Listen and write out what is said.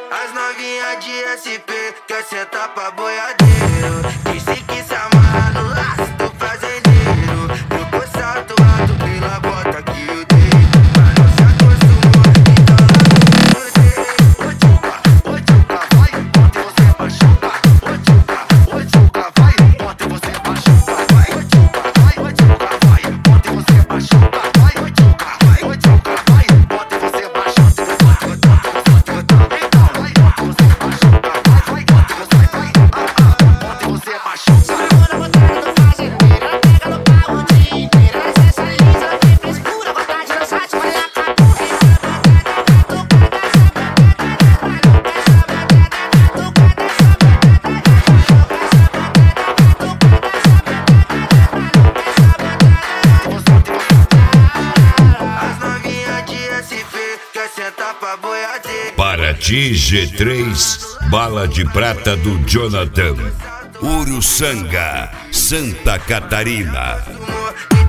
As novinhas de SP quer sentar pra boiadeiro. Disse que se amarra no laço do fazendeiro. Depois salto alto pela bota que eu dei. Mas não se acostumou, então lá no sorteio. Ô tchuca, vai, bota você machuca. Ô tchuca, vai, bota você machuca. Vai, ô tchuca, vai, bota você machuca. Vai, ô tchuca, vai, bota você machuca. Paraty G3, bala de prata do Jonathan. Uruçanga, Santa Catarina.